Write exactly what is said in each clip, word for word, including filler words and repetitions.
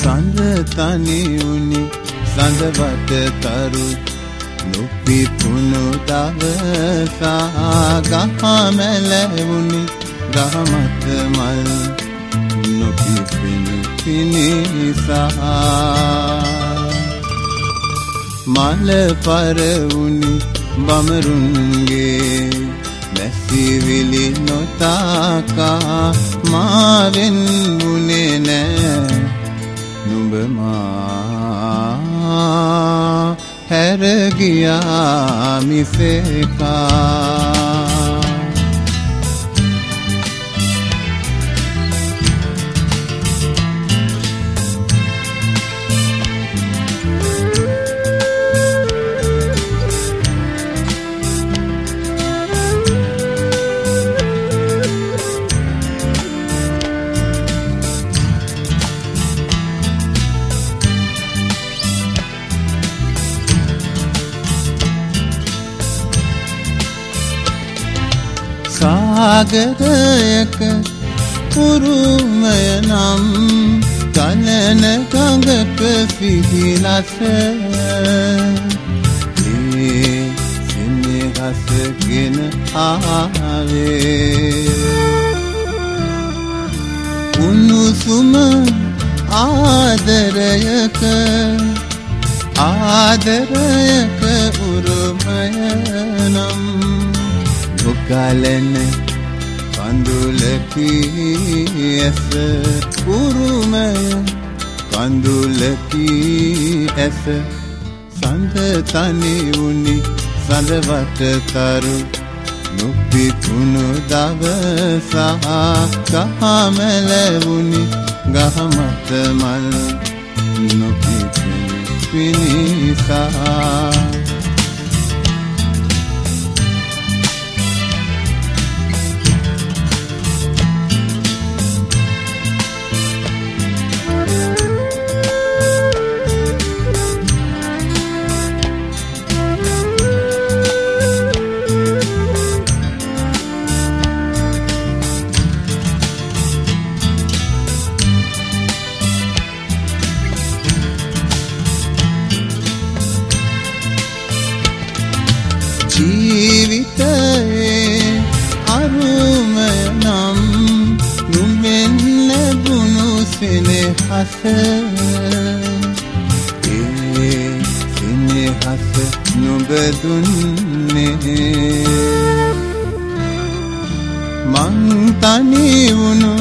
සඳ තනි වුනි සඳ වට තරු නොපිපුණු දවසා ගහ මැලවුනි ගහ මත මල් නොපිපෙනු පිණිසා මල පරවුනි බමරුන්ගේ මැසිවිලි නොතාකා මාවෙන් වුනේ නෑ නුඹ මා හැර ගියා මිසේකා සාගරයක උරුමය නම් ගලන ගඟක සිහිලස ඒ සෙනෙහසගෙන ආවේ උණුසුම ආදරයක ආදරයක උරුමය නම් ගලන කඳුලකි ඇස උරුමය කඳුලකි ඇස සඳ තනි වුනි සඳ වට තරු නොපිපුණු දවසා ගහ මැලවුනි ගහ මත මල් නොපිපෙනු පිණිසා ජීවිතයේ අරුමය නම් නුඹෙන් ලැබුණු සෙනෙහස ඒ සෙනෙහස නුඹ දුන්නේ මං තනි වුණු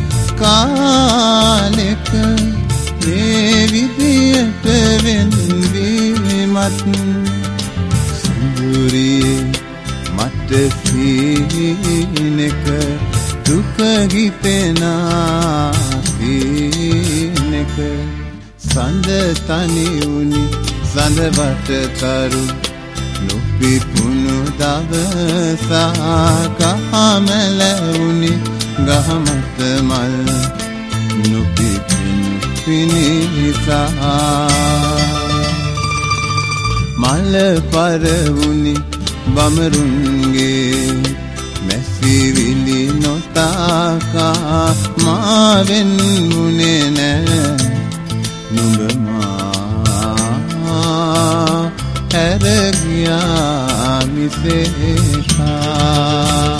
කාලෙක මේ විදියට වෙන්වීමත් මට සීනක දුක හිතෙනා සීනක සඳ තනි වුනි සඳ වට තරු නොපිපුණු දවසා ගහ මැලවුනි ගහ මත මල් නොපිපෙනු පිණිසා මල පරවුනි බමරුන්ගේ මැසිවිලි නොතාකා මාවෙන් වුනේ නෑ නුඹ මා හැර ගියා මිසේකා